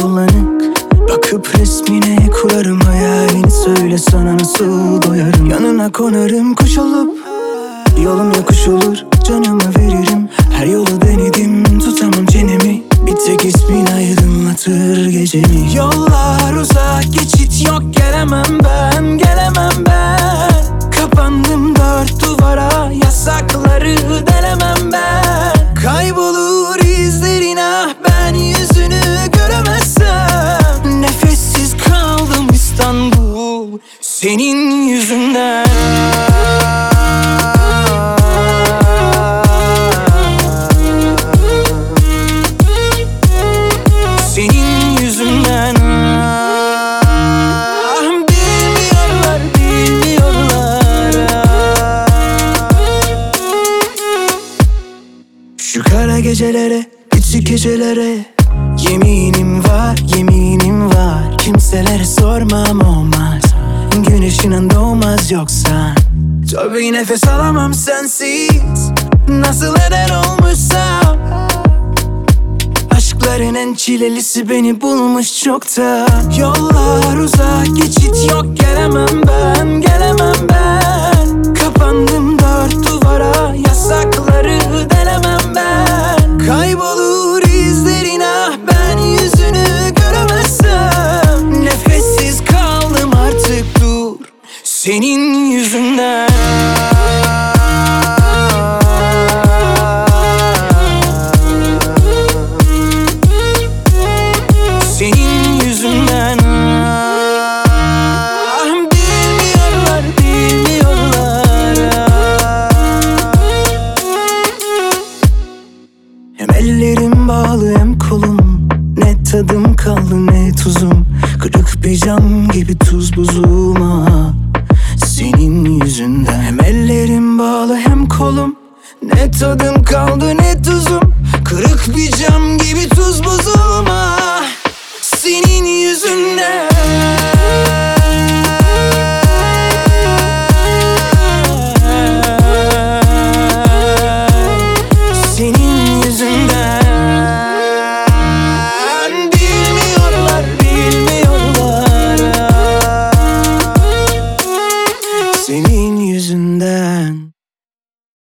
bulanık. Bakıp resmine kurarım hayalini, söyle sana nasıl doyarım. Yanına konarım kuş olup, yolum yokuş olur, canımı veririm. Her yolu denedim, tutamam çenemi. Bir tek ismin aydınlatır gecemi. Yollar uzak, geçit yok, gelemem ben, gelemem ben. Kapandım dört duvara, yasakları denemem ben. Kaybolur izlerin, ah ben yüzünü göremezsem. Nefessiz kaldım İstanbul, senin yüzünden. Senin yüzünden. Bilmiyorlar, bilmiyorlar. Şu kara gecelere, küçük gecelere yeminim var, yeminim var. Kimselere sormam olmaz, güneşin doğmaz yoksa. Tabii nefes alamam sensiz, nasıl eder olmuşsam. Aşkların en çilelisi beni bulmuş çoktan. Yollar uzak, geçit yok, gelemem ben, gelemem ben. Kapandım dört duvara, yasakları denemem ben. Kaybolur izlerin, ah ben yüzünü göremezsem. Nefessiz kaldım artık, dur, senin yüzünden. Senin yüzünden. Bilmiyorlar, bilmiyorlar. Hem ellerim bağlı hem kolum, ne tadım kaldı ne tuzum. Kırık bir cam gibi tuz buzum, ah senin yüzünden. Hem ellerim bağlı hem kolum, ne tadım kaldı ne